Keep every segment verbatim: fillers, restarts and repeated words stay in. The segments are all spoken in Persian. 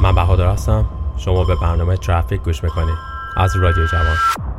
من بهادر هستم. شما به برنامه ترافیک گوش میکنید از رادیو جوان.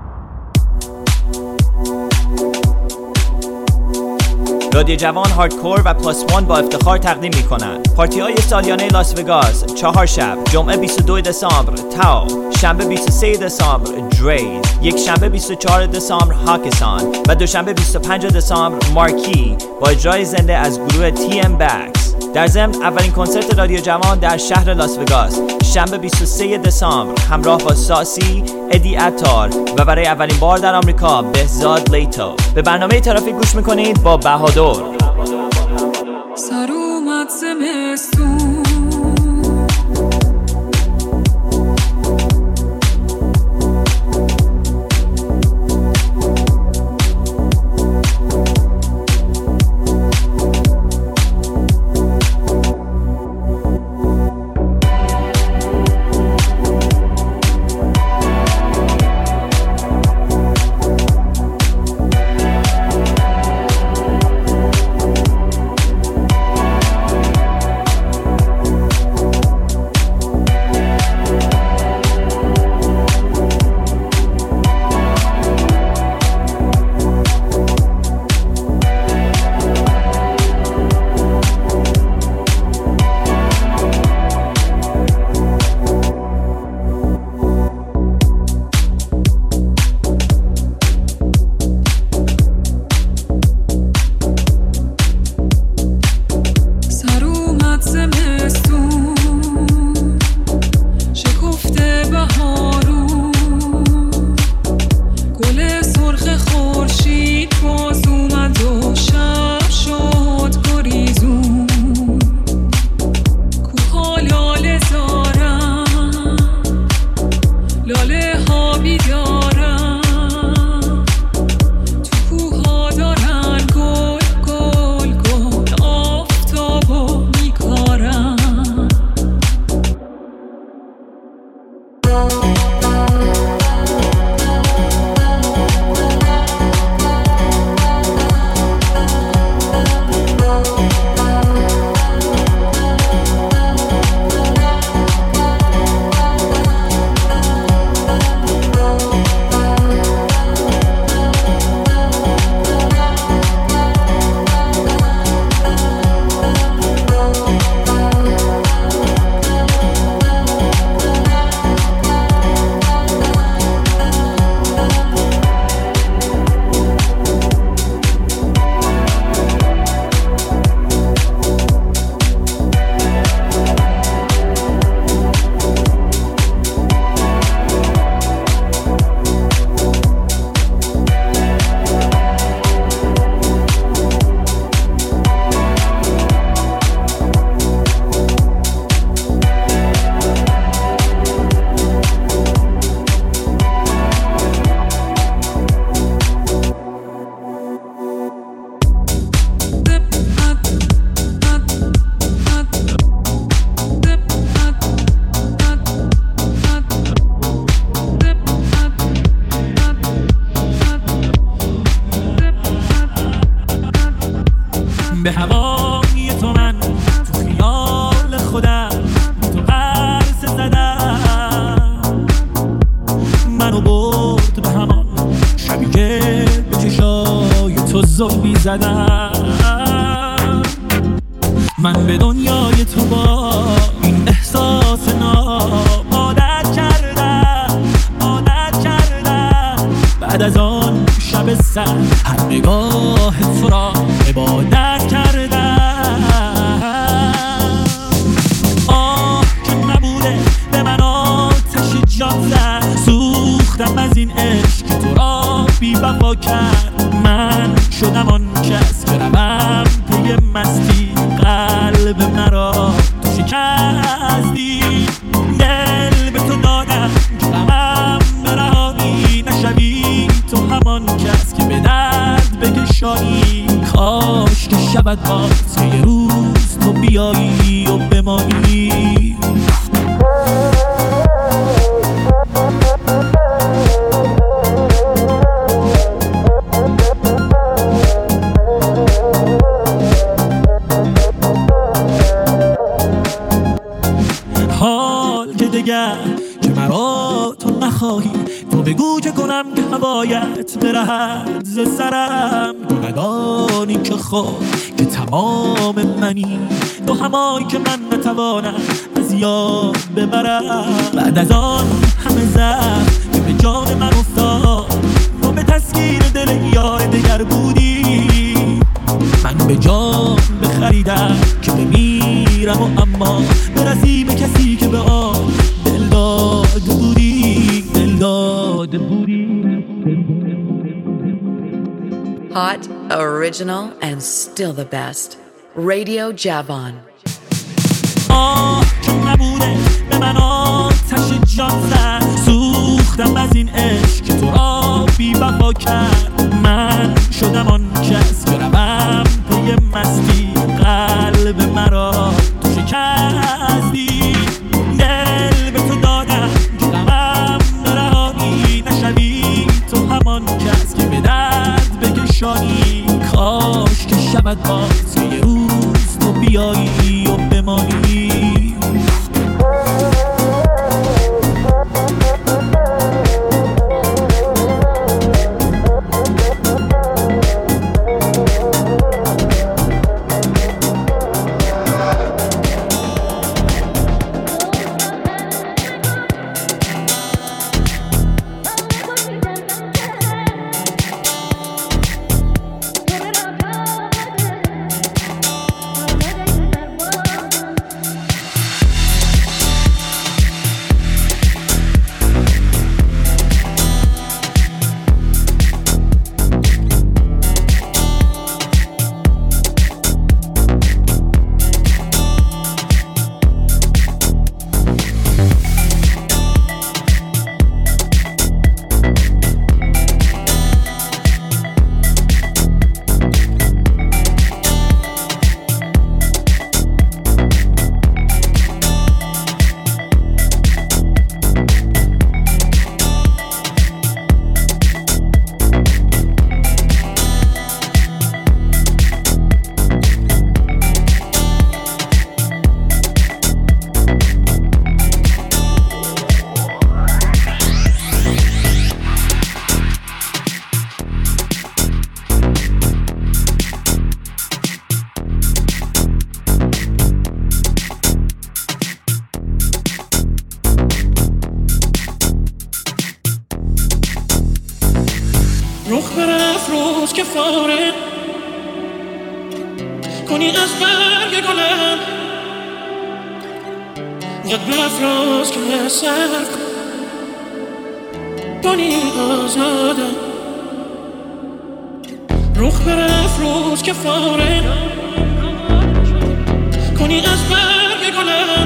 رادیو جوان هاردکور و پلاس وان با افتخار تقدیم میکنند پارتی های سالیانه لاس وگاس، چهار شب، جمعه بیست و دو دسامبر تاو، شنبه بیست و سه دسامبر دریز، یک شنبه بیست و چهار دسامبر هاکسان و دوشنبه بیست و پنج دسامبر مارکی با اجرای زنده از گروه تی ام بکس. در ضمن اولین کنسرت رادیو جوان در شهر لاس وگاس شنبه بیست و سه دسامبر همراه با ساسی، ادی عطار و برای اولین بار در آمریکا بهزاد لیتو. به برنامه ترافیک گوش میکنید با بهادر. سر اومد زمستون به هوای تو من تو خیال خودم تو قرص زدم، منو برد به همان شبی که به چشای تو زلفی زدم. من به دنیای تو با این احساس ناب عادت کردم عادت کردم. بعد از آن شب سر هر نگاه تو را عبادت کردم. آه که نبوده به من آتش جان زد، سوختم از این عشق که تو را بی وفا کرد. من شدم آن کس که روم پی مستی، قلب مرا تو شکستی. دل به تو دادم که غمم برهانی نشوی، تو همان کس که به درد بکشانی. کاش که شود باز که یه روز تو بیایی و بمانی. حال بگو که کنم که هوایت برهد ز سرم. تو ندانی که خواه که تمام منی، تو همایی که من نتوانم از یاد ببرم. بعد از آن همه زخم که به جان من افتاد، تو به تسکین دل یار دگر بودی. من به جان بخریدم که بمیرم و اما برسی به کسی که به آن دل داد بودی، دل داد بودی. Hot, original, and still the best. Radio Javon. آه که نبوده به من آتش جان زد، سوختم از این عشق که تو را بی وفا کرد. من شدم آن کس که روم پی مستی، قلب مرا تو شکستی. دل به تو دادم که غمم نرهانی نشوی، تو همان کس که به درد بکشانی. کاش که شود باز که یه روز تو بیایی و بمانی. رخ برافروز که فاره کنی از برگ گلم، قد برافروز که سر کنی آزادم. رخ برافروز که فاره کنی از برگ گلم،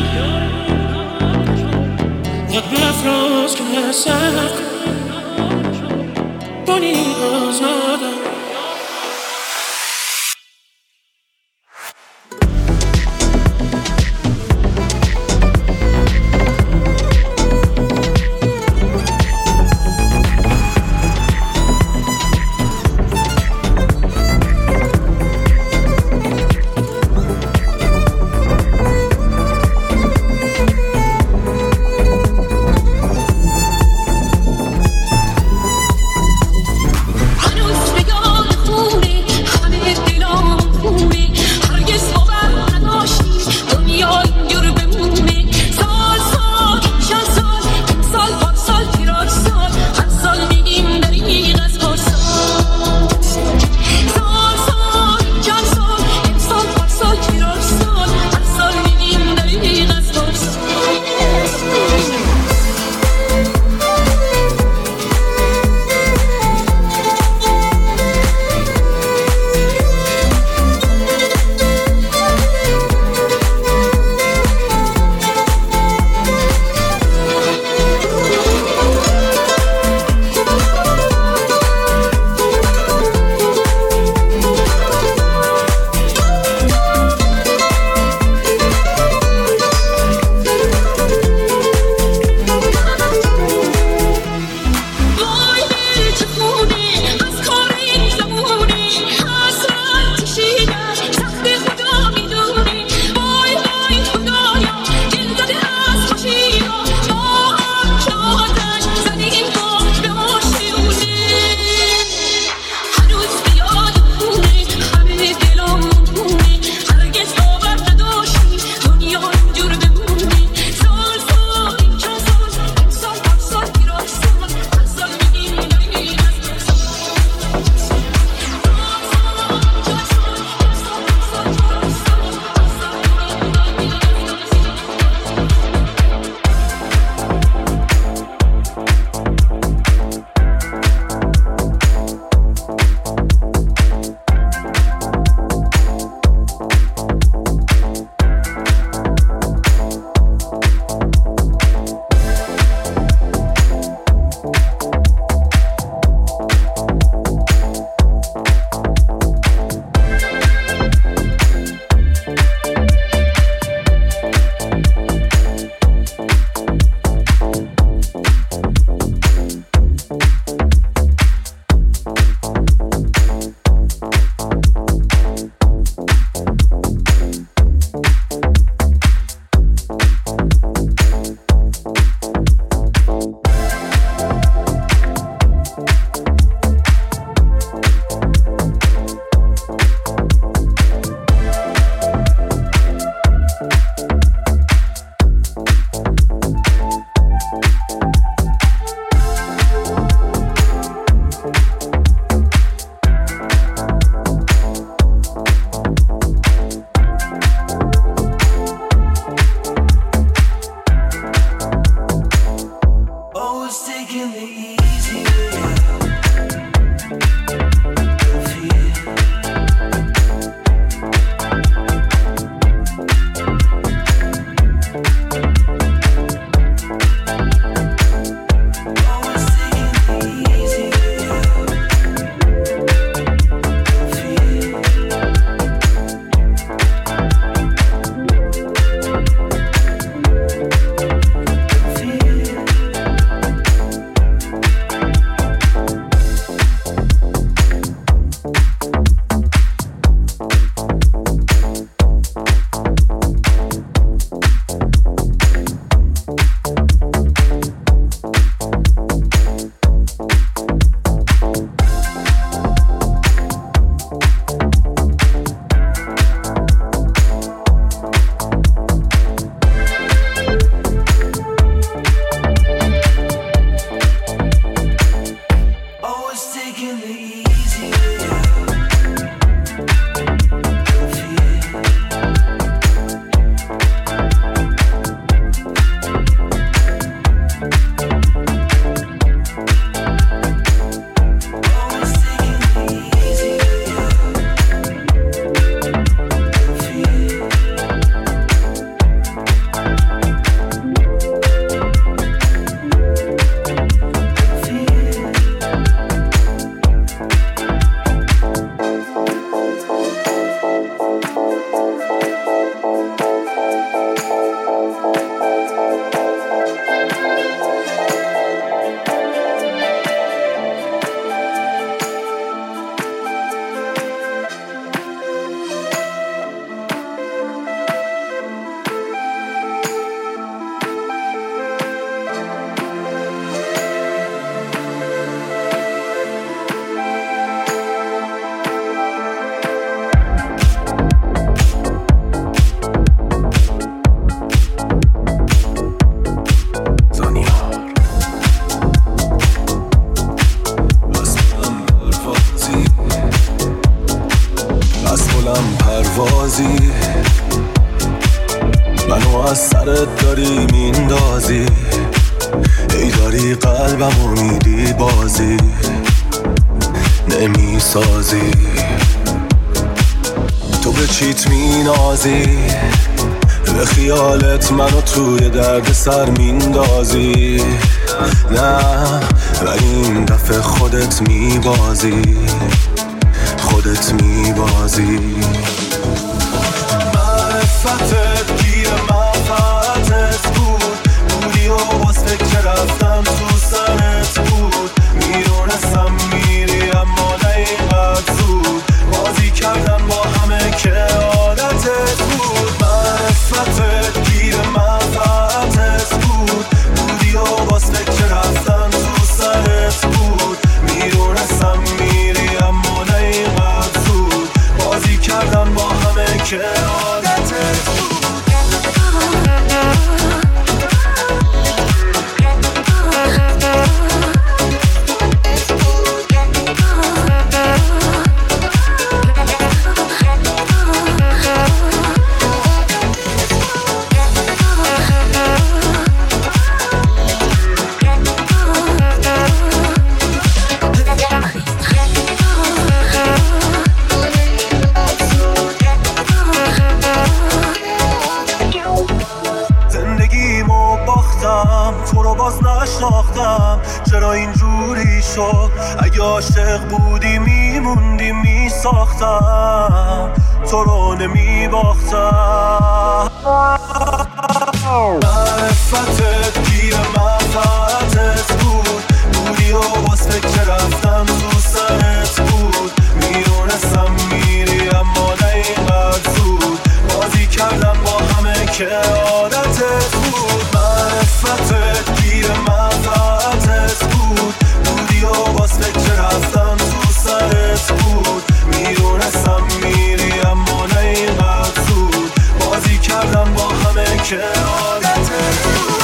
قد برافروز که سر کنی آزادم. هنوز دلم پروازی، منو از سرت داری میندازی، ای داری قلبمو میدی بازی نمیسازی. تو به چیت مینازی، به خیالت منو توی درد سر میندازی. نه ولی این دفعه خودت میبازی، خودت میبازی. معرفتت گیر منفعتت بود، بودی و باز فکر رفتن تو سرت بود. میدونستم میری اما نه اینقدر زود، بازی کردن با همه که عادتت بود. معرفتت گیر منفعتت بود، بودی و باز فکر رفتن تو سرت بود. میدونستم میری اما نه اینقدر زود، بازی کردن با همه که عادتت بود. تو رو باز نشناختم، چرا اینجوری شد؟ اگه عاشق بودی میموندی میساختم، تو رو نمیباختم. معرفتت گیر منفعتت بود، بودی و باز فکر رفتن تو سرت بود. میدونستم میری اما نه اینقدر زود، بازی کردم با همه که عادتت بود. معرفتت گیر منفعتت بود، بودی و باز فکر رفتن تو سرت بود. میدونستم میری اما نه اینقدر زود، بازی کردم با همه که عادتت بود.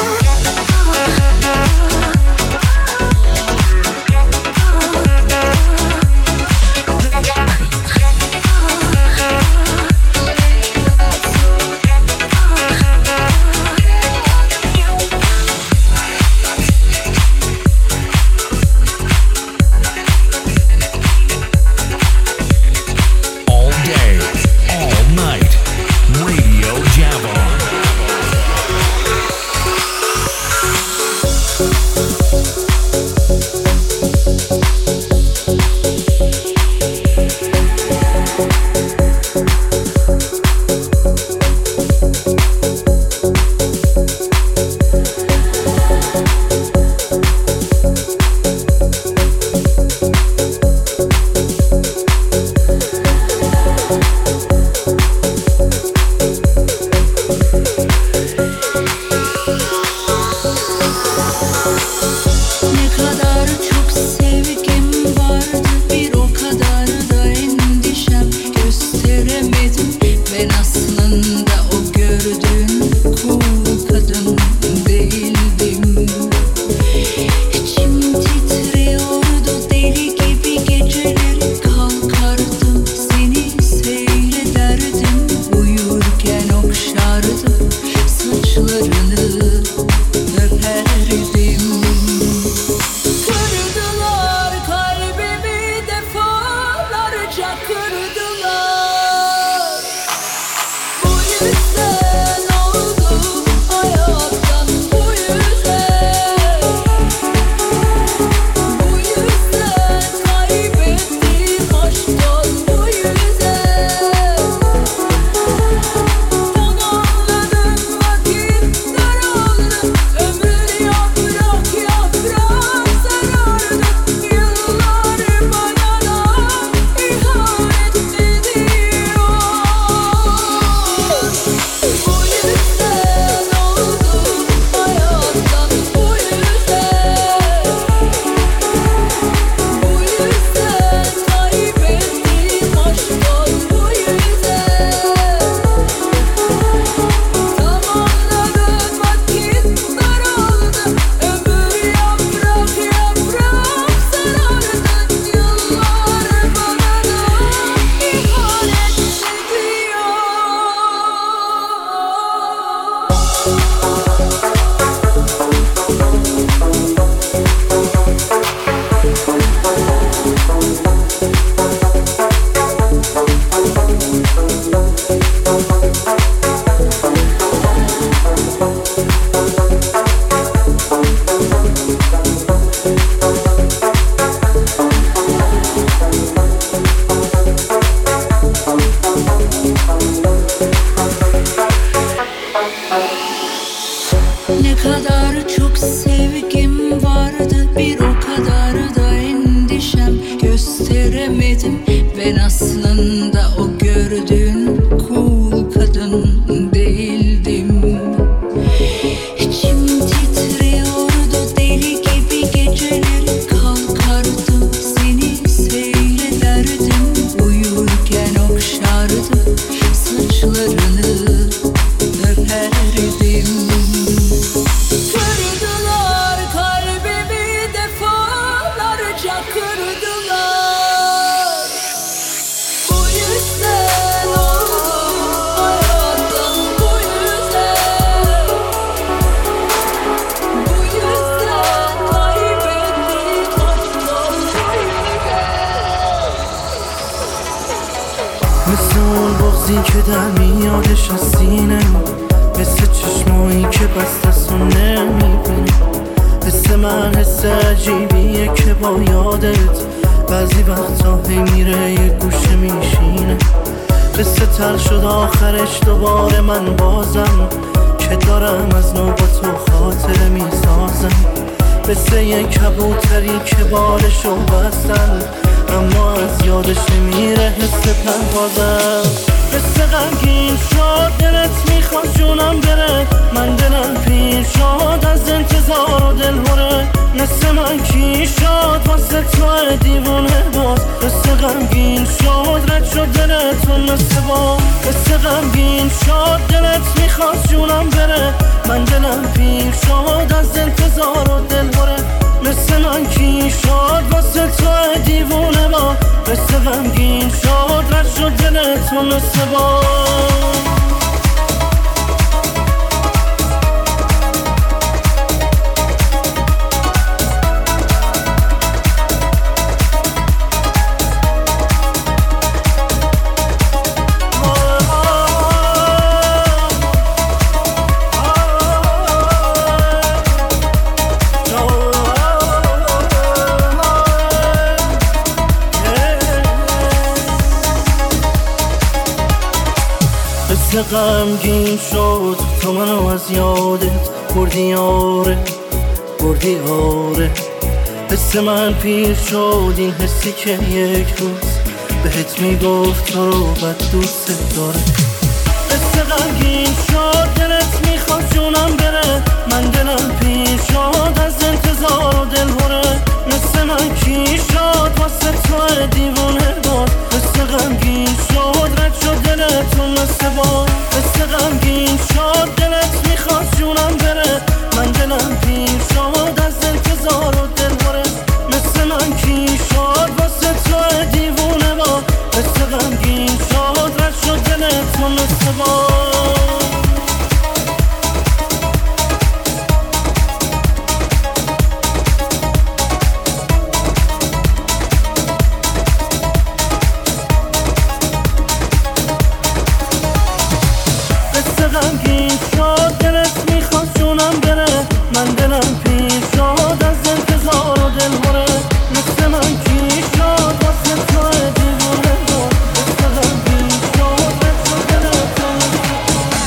kadar çok sevgim vardı, bir o kadar da endişem. Gösteremedim, ben aslında o gördüğün cool kadın değildim. İçim titriyordu deli gibi, geceleri kalkardım, seni seyrederdim. Uyurken okşardım saçlarını, öperdim. Kırdılar kalbimi, defalarca kırdılar. Bu yüzden oldum hayatım, bu yüzden. Bu yüzden kaybettik aşkım, bu yüzden. مثل اون بغضی که در میادش از سینه، مثل چشمایی که بستست و نمیبینی، مثل من حس عجیبیه که با یادت بعضی وقتا هی میره یه گوشه میشینه. قصه تر شد آخرش دوباره من بازم، که دارم از نو با تو خاطره میسازم. مثل یه کبوتری که بالشو بستن، اما از یادش نمیره حس پروازم. مثل غمگین شد دلت میخواد جونم بره، من دلم پیر شد از انتظار و دلهوره. مثل من کی شد واسه تو دیوونه باز، مثل غمگین شد رد شد دلتون مثل باز. مثل غمگین شد دلت میخواد جونم بره، من دلم پیر شد از انتظار و دلهوره. مثل من کی شد واسه تو دیوونه با، مثل غمگین شد رد شد دلتون مثل با. مثل غمگین شد تو منو از یادت بردی آره، بردی آره. حس من پیر شد این حسی که یک روز بهت میگفت تو رو بد دوست داره. مثل غمگین شد دلت میخواد جونم بره، من دلم پیر شد از انتظار و دلهوره. مثل من کی شد واسه تو دیوونه بود، مثل غمگین شد رد شد دلتون مثل با. مثل غمگین شد دلت میخواد جونم بره، من دلم پیر شد از انتظار و دلهوره. مثل من کی شد واسه تو دیوونه با، مثل غمگین شد رد شد دلتون مثل با. غمگین شد دلت میخواد جونم بره، من دلم پیر شد از انتظار و دلهوره. مثل من کی شد واسه تو دیوونه بود، مثل غمگین شد رد شد دلتون.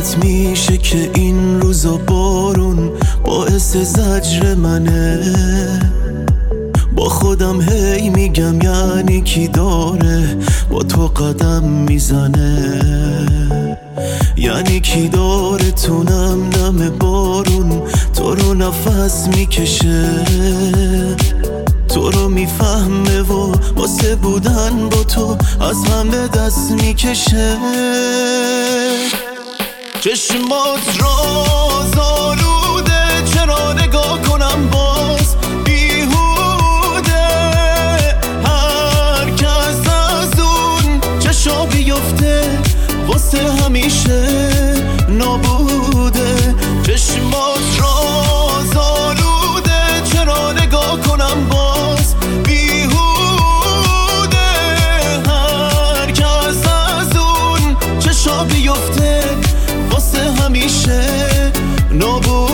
یادت میشه که این روزا بارون باعث زجر منه. با خودم هی میگم یعنی کی داره با تو قدم میزنه، یعنی کی داره تو نم نم بارون تو رو نفس میکشه، تو رو میفهمه و واسه بودن با تو از همه دست میکشه. چشمات راز آلوده، چرا نگاه کنم باز بیهوده، هر کس از اون چشا بیفته واسه همیشه نابوده. چشمات راز آلوده، چرا نگاه کنم باز بیهوده، هر کس از اون چشا بیفته واسه همیشه نابوده.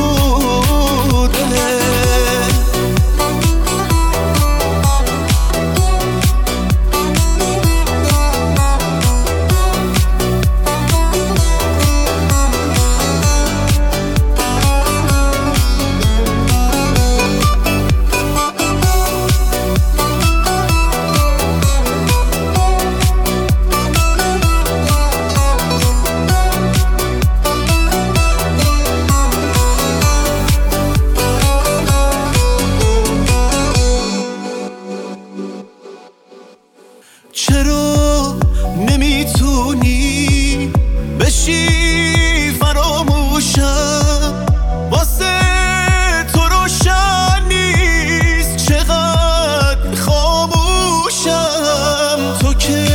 چرا نمیتونی بشی فراموشم، واسه تو روشن نیست چقدر خاموشم. تو که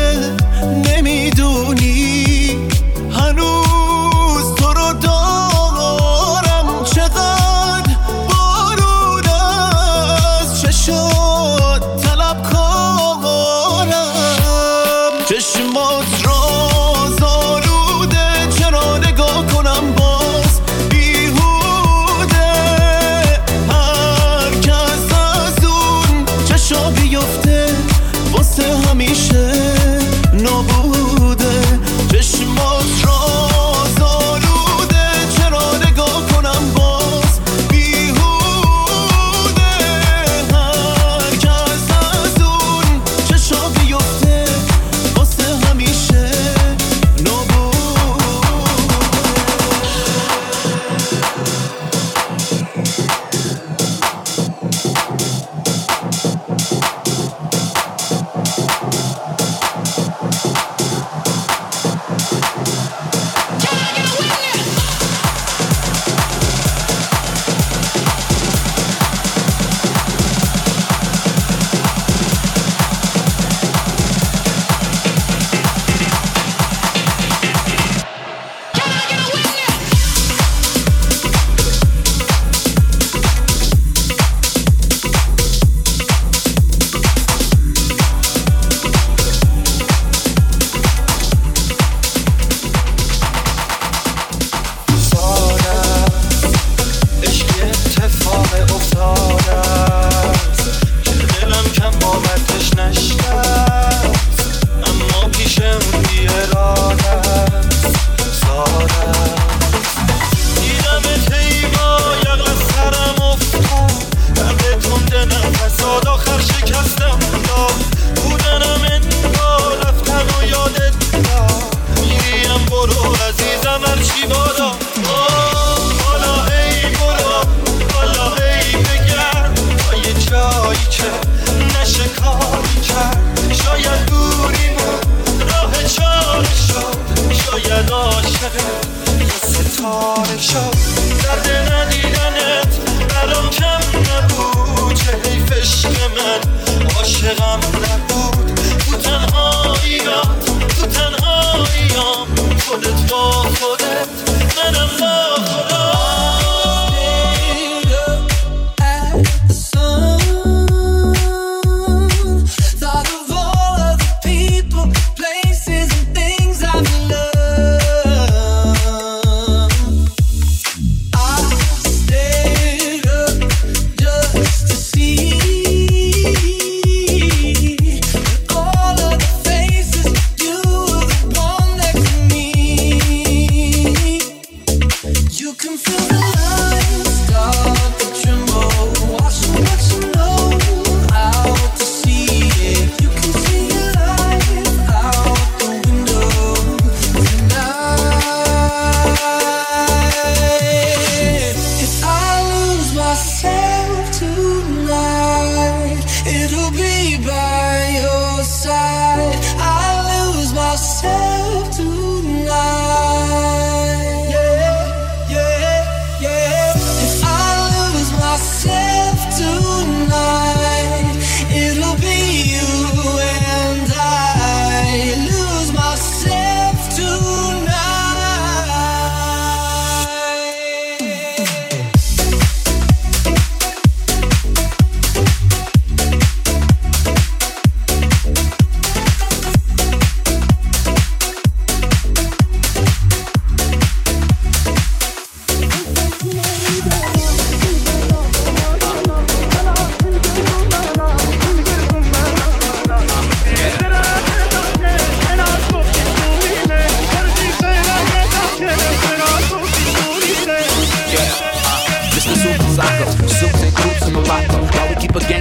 نمیدونی هنوز تو رو دارم، چقدر بارون از چشات طلب کارم. چشمات راز آلوده، چرا نگاه کنم باز بیهوده، هر کس از اون چشا بیفته واسه همیشه نابوده. چشمات راز آلوده، چرا نگاه کنم باز بیهوده، هر کس از اون چشا بیفته واسه همیشه نابوده.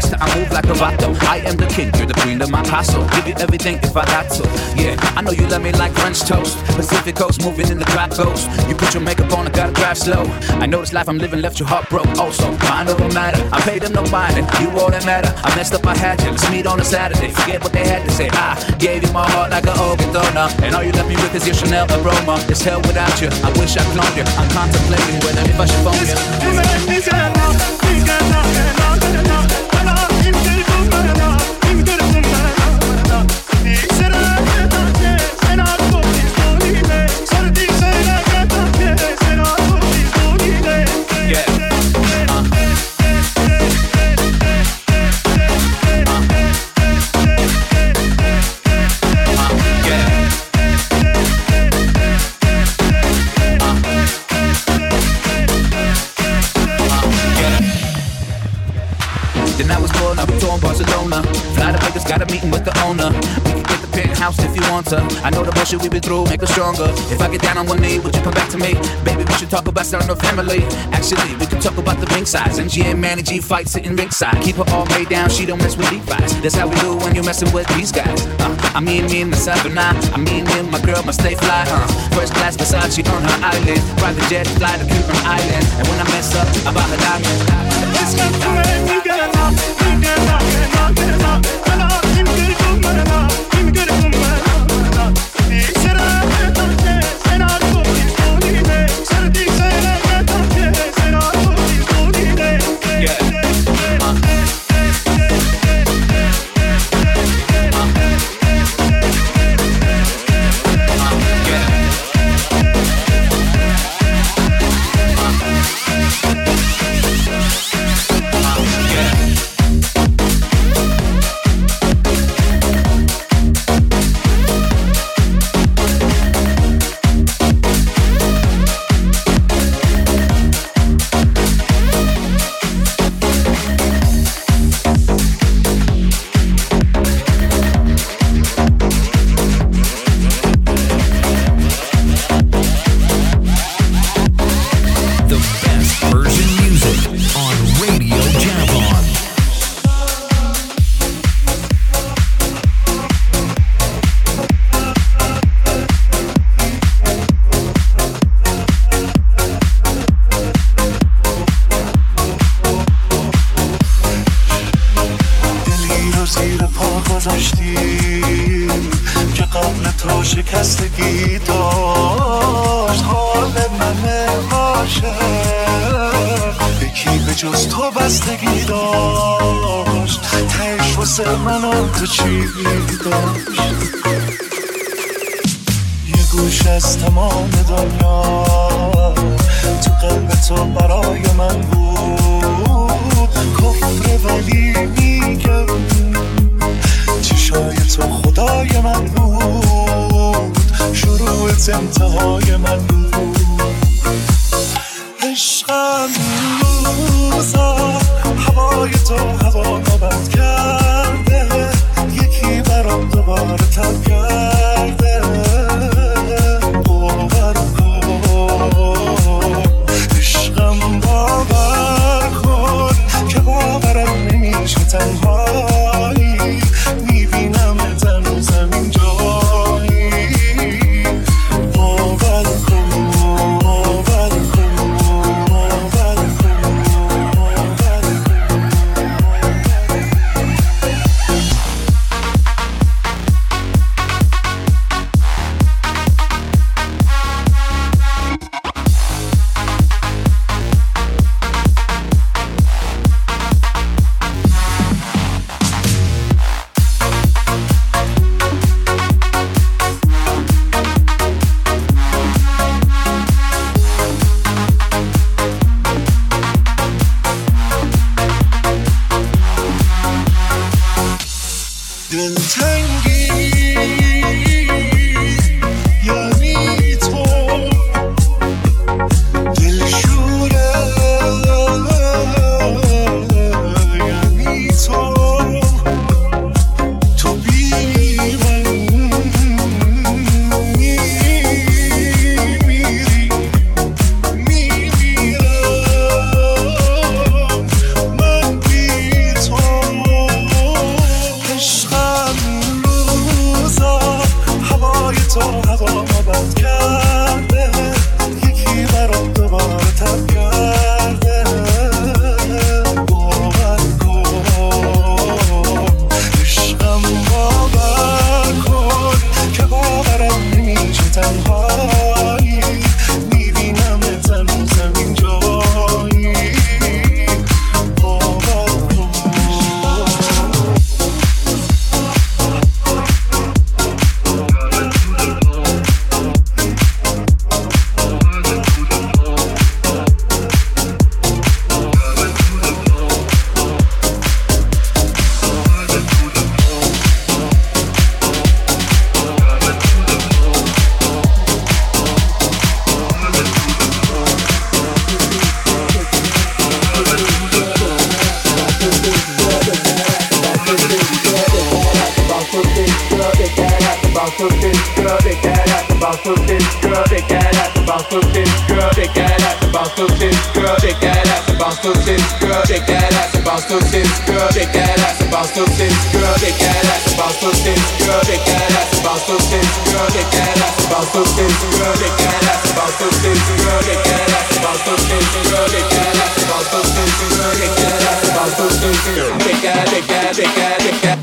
gangster, I move like a vato. I am the king, you're the queen of my castle. Give you everything if I got to. Yeah, I know you love me like French toast. Pacific coast, moving in the track coast. You put your makeup on, I gotta drive slow. I know this life I'm living left your heart broke. Also, mind over matter, I paid them no mind. You all that matter. I messed up, I had to. Let's meet on a Saturday. Forget what they had to say. I gave you my heart like an organ donor, and all you left me with is your Chanel aroma. It's hell without you. I wish I cloned you. I'm contemplating whether if I should phone you. You make me sad. Barcelona, fly to Vegas, got a meeting with the owner. We can get the penthouse if you want to. I know the bullshit we've been through make us stronger. If I get down on one knee, would you come back to me? Baby, we should talk about starting a family. Actually, we can talk about the ring size. M G and Manny G fight sitting ringside. Keep her all laid down, she don't mess with Levi's. That's how we do when you're messing with these guys. Uh, I mean, me and myself and I, I mean, me and my girl must stay fly. Uh, first class Versace on her island. Private jet fly to Cuban Island. And when I mess up, I buy her diamonds. It's not the way we get along. We get along, get along, get along. Get along, give me good, good, good, along. Give me good, good, good, along. Said I had no chance, and I thought it's only day. Said I did say I had no chance, and I thought it's only day. Yeah. شکستگی داشت حال من عاشق یکی به جز تو بستگی داشت تهش واسه من و تو چی داشت یه گوش از تمام دنیا تو قلب تو برای من بود کفر ولی میگم چشای تو خدای من بود شروعت انتهای من بود عشقم روزا هوای تو هوا نبرد کرده یکی برام دوباره تب کرده باور کن عشقم باور کن که باورم نمیشه تنهایی میبینم تنو زمین جایی باور کن باور کن باور کن باور کن bounce to this girl, shake that ass and bounce to this girl, shake that ass and bounce to this girl, shake that ass and bounce to this girl, shake that ass and bounce to this girl, shake that ass and bounce to this girl, shake that ass and bounce to this girl, shake that ass and bounce to this girl, shake that ass and bounce to this girl, shake that ass and bounce to this girl, shake that ass and bounce to this girl, shake that ass and bounce to this girl, shake that ass and bounce to this girl, shake that ass and bounce to this girl, shake that, shake that, shake that, shake that.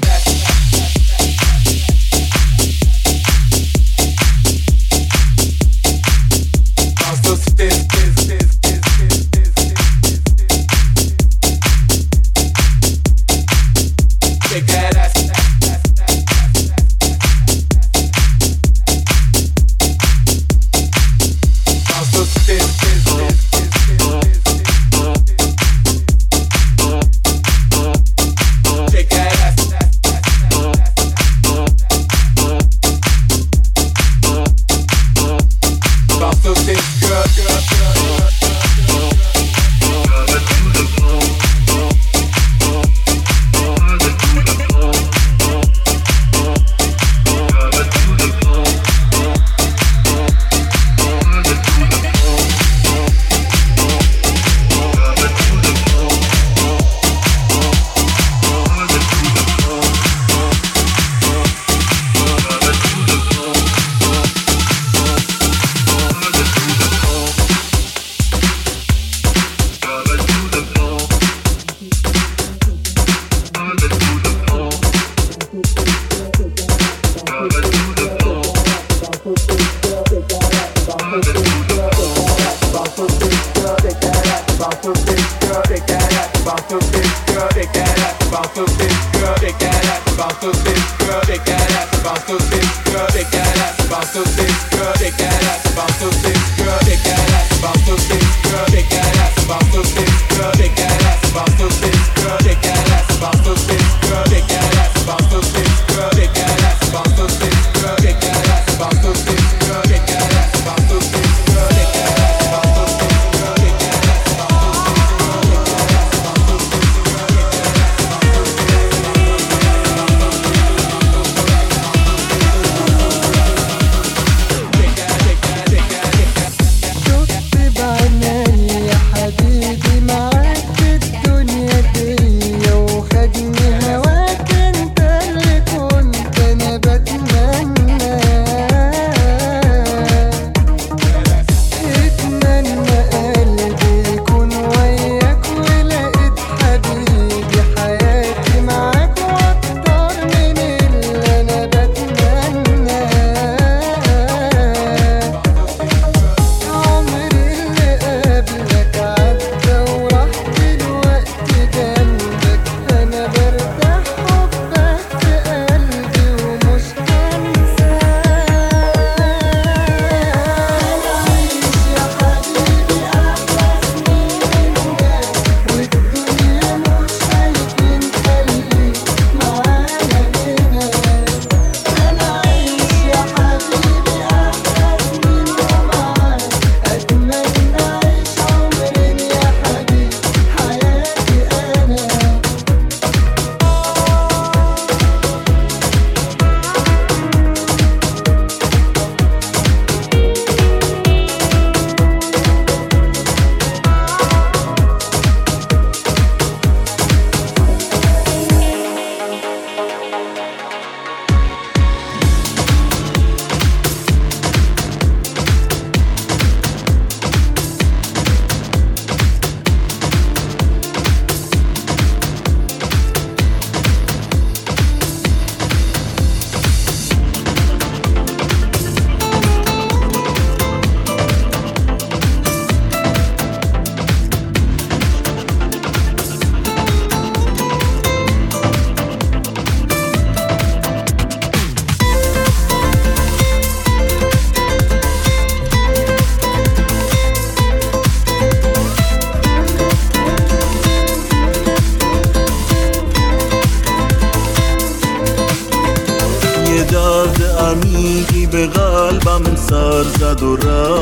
به قلبم سر زد و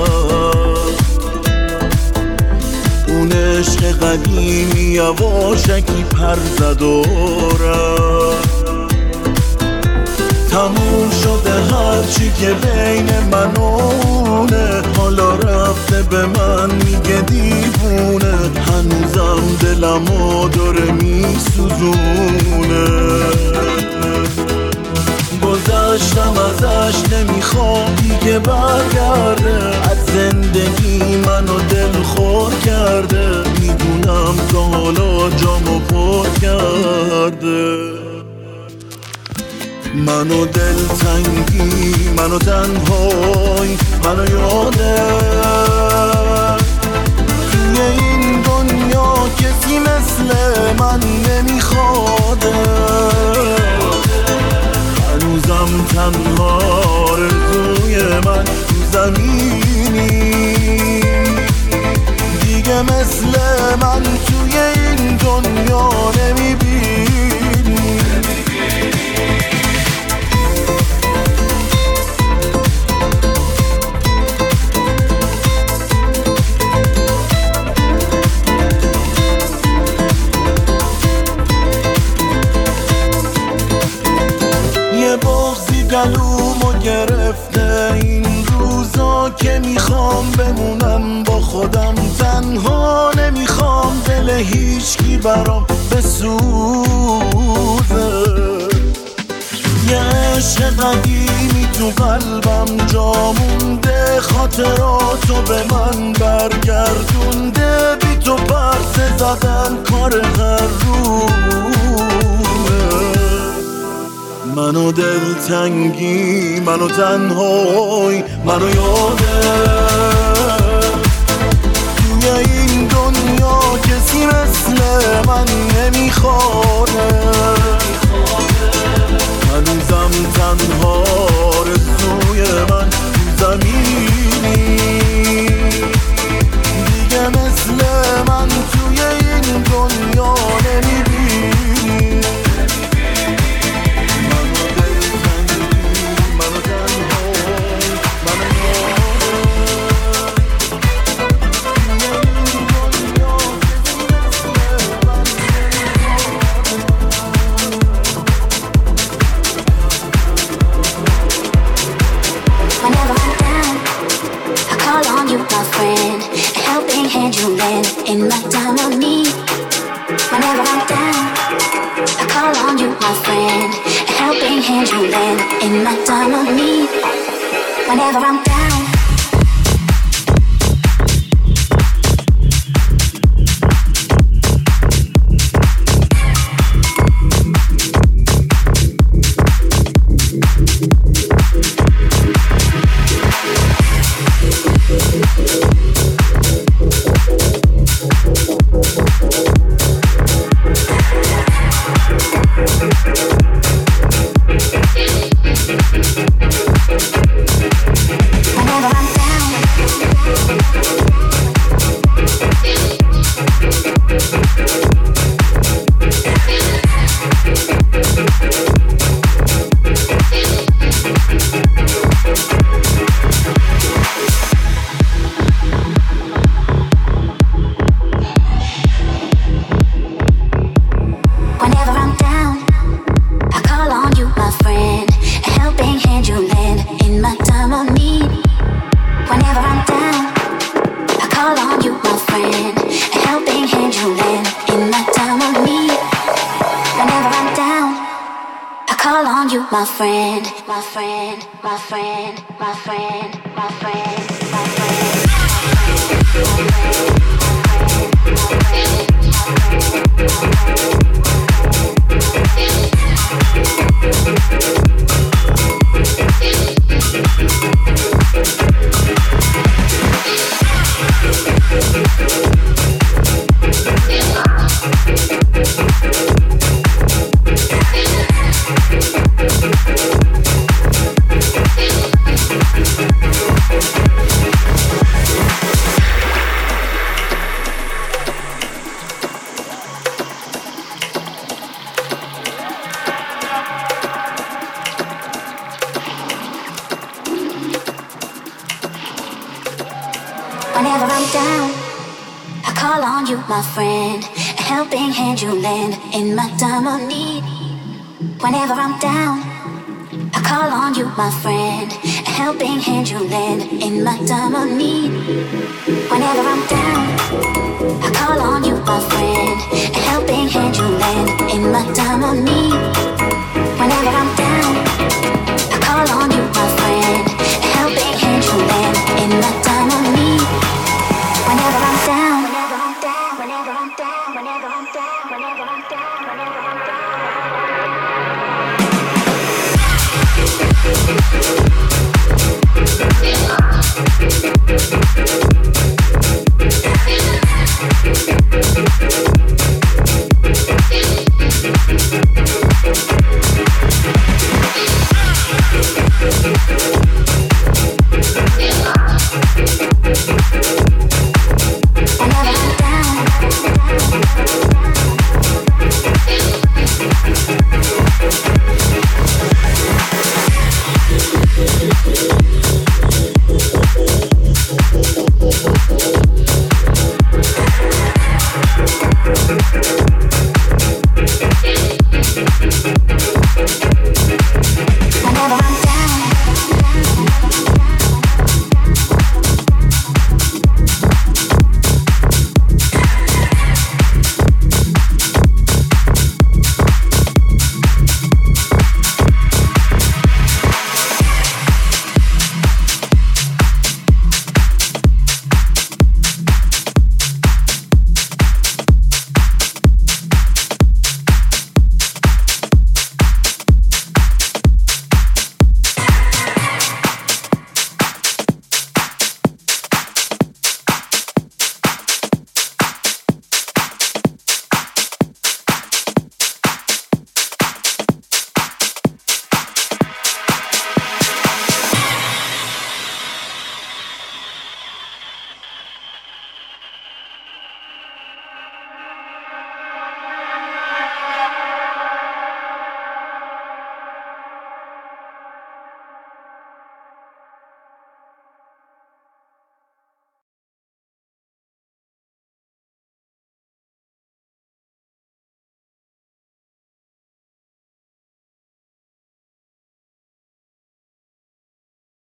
رفت، اون عشق قدیمی یواشکی پر زد و رفت. تموم شده هرچی که بین من و اونه، حالا رفته به من میگه دیوونه، هنوزم دلمو داره میسوزونه. گذشتم ازش نمیخوام دیگه برگرده، از زندگی منو دلخور کرده، میدونم تا حالا جامو پر کرده. منو دلتنگی، منو تنهایی، منو یاده، توی این دنیا کسی مثل من نمیخواده. هنوزم تنها آرزوی من تو زمینی، دیگه مثل من توی این دنیا نمیبینی. گلومو گرفته این روزا که میخوام بمونم با خودم، تنها نمیخوام دل هیچکی برام بسوزه. یه عشق قدیمی تو قلبم جا مونده، خاطراتو به من برگردونده، بی تو پرسه زدن کار هر روزه. منو دلتنگی، منو تنهایی، منو یاده، توی این دنیا کسی مثل من نمیخوانه. هنوزم تنها آرزوی من تو زمینی، دیگه مثل من توی این دنیا نمیبینی. In my time of need, whenever I'm down, I call on you, my friend. A helping hand you lend in my time of need, whenever I'm down. My friend, my friend, my friend, my friend, my friend, my friend. Whenever I'm down, I call on you, my friend. A helping hand you lend in my time of need. Whenever I'm down, I call on you, my friend, a helping hand you lend in my time of need. Whenever I'm down, I call on you, my friend, a helping hand you lend in my time of need. Whenever I'm down.